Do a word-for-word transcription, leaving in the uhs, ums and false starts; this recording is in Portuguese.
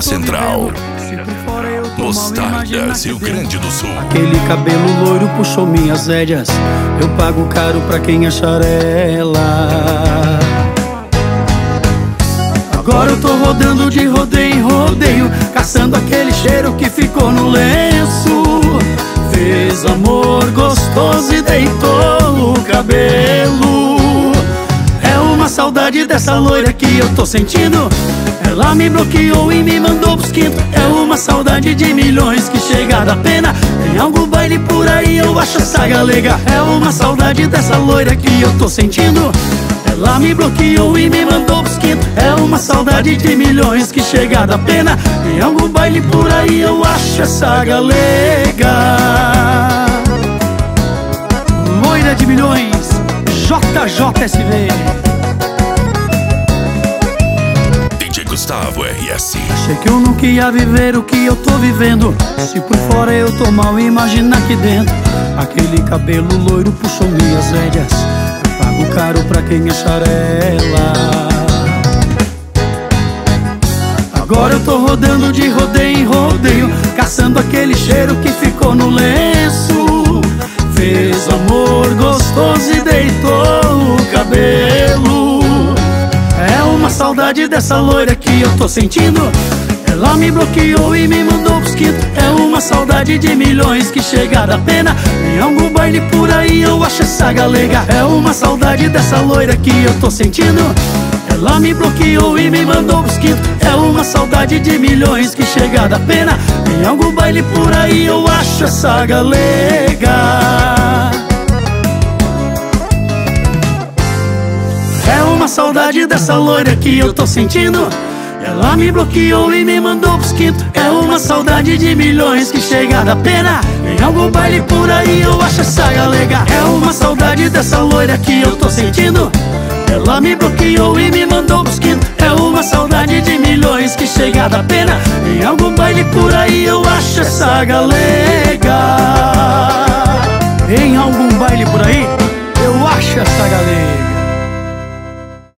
Central. Mostardas, Rio Grande do Sul. Aquele cabelo loiro puxou minhas rédeas. Eu pago caro pra quem achar ela. Agora eu tô rodando de rodeio em rodeio, caçando aquele cheiro que ficou no lenço. Fez amor gostoso e deitou o cabelo. É uma saudade dessa loira que eu tô sentindo. Ela me bloqueou e me mandou pros quintos. É uma saudade de milhões que chega da pena. Tem algum baile por aí, eu acho essa galega. É uma saudade dessa loira que eu tô sentindo. Ela me bloqueou e me mandou pros quintos. É uma saudade de milhões que chega da pena. Tem algum baile por aí, eu acho essa galega. Loira de milhões, J J S V. Gustavo R S. Achei que eu nunca ia viver o que eu tô vivendo. Se por fora eu tô mal, imagina aqui dentro. Aquele cabelo loiro puxou minhas rédeas. Eu pago caro pra quem achar ela. Agora eu tô rodando de rodeio em rodeio, caçando aquele cheiro que ficou no lenço. Fez amor gostoso e deitou o cabelo. É uma saudade dessa loira que eu tô sentindo. Ela me bloqueou e me mandou pros quintos. É uma saudade de milhões que chega da pena. Em algum baile por aí eu acho essa galega. É uma saudade dessa loira que eu tô sentindo. Ela me bloqueou e me mandou pros quintos. É uma saudade de milhões que chega da pena. Em algum baile por aí eu acho essa galega. É uma saudade dessa loira que eu tô sentindo. Ela me bloqueou e me mandou pros quintos. É uma saudade de milhões que chega da pena. Em algum baile por aí eu acho essa galega. É uma saudade dessa loira que eu tô sentindo. Ela me bloqueou e me mandou pros quintos. É uma saudade de milhões que chega da pena. Em algum baile por aí eu acho essa galega. Em algum baile por aí eu acho essa galega.